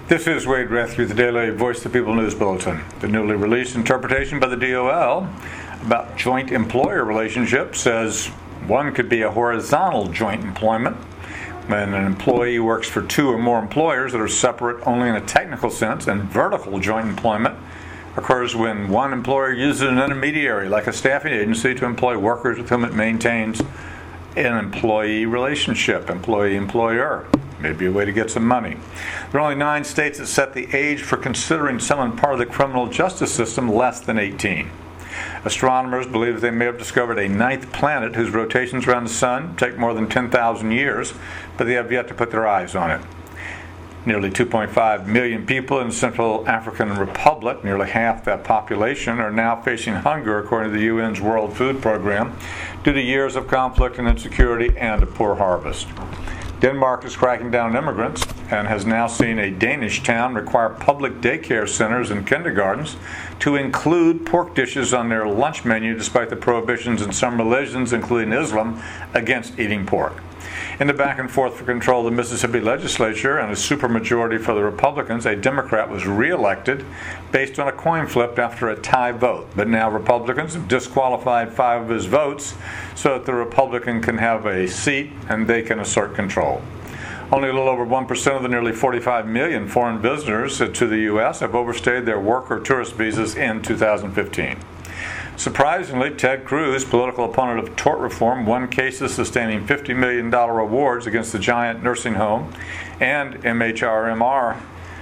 This is Wade Rathke with the Daily Voice of the People News Bulletin. The newly released interpretation by the DOL about joint employer relationships says one could be a horizontal joint employment when an employee works for two or more employers that are separate only in a technical sense, and vertical joint employment occurs when one employer uses an intermediary like a staffing agency to employ workers with whom it maintains an employee relationship, employee-employer. Maybe a way to get some money. There are only 9 states that set the age for considering someone part of the criminal justice system less than 18. Astronomers believe that they may have discovered a 9th planet whose rotations around the sun take more than 10,000 years, but they have yet to put their eyes on it. Nearly 2.5 million people in the Central African Republic, nearly half that population, are now facing hunger according to the UN's World Food Program due to years of conflict and insecurity and a poor harvest. Denmark is cracking down on immigrants and has now seen a Danish town require public daycare centers and kindergartens to include pork dishes on their lunch menu despite the prohibitions in some religions, including Islam, against eating pork. In the back and forth for control of the Mississippi legislature and a supermajority for the Republicans, a Democrat was reelected based on a coin flip after a tie vote. But now Republicans have disqualified 5 of his votes so that the Republican can have a seat and they can assert control. Only a little over 1% of the nearly 45 million foreign visitors to the U.S. have overstayed their work or tourist visas in 2015. Surprisingly, Ted Cruz, political opponent of tort reform, won cases sustaining $50 million awards against the giant nursing home and MHRMR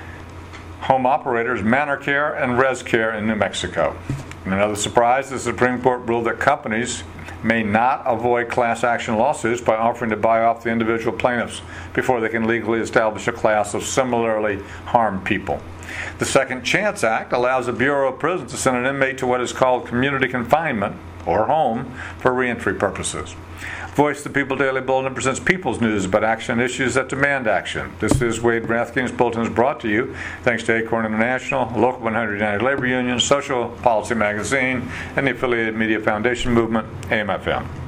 home operators ManorCare and ResCare in New Mexico. In another surprise, the Supreme Court ruled that companies may not avoid class action lawsuits by offering to buy off the individual plaintiffs before they can legally establish a class of similarly harmed people. The Second Chance Act allows the Bureau of Prisons to send an inmate to what is called community confinement, or home, for reentry purposes. Voice of the People Daily Bulletin presents People's News about action issues that demand action. This is Wade Rathke, and this bulletin is brought to you thanks to Acorn International, Local 100 United Labor Union, Social Policy Magazine, and the affiliated Media Foundation Movement, AM/FM.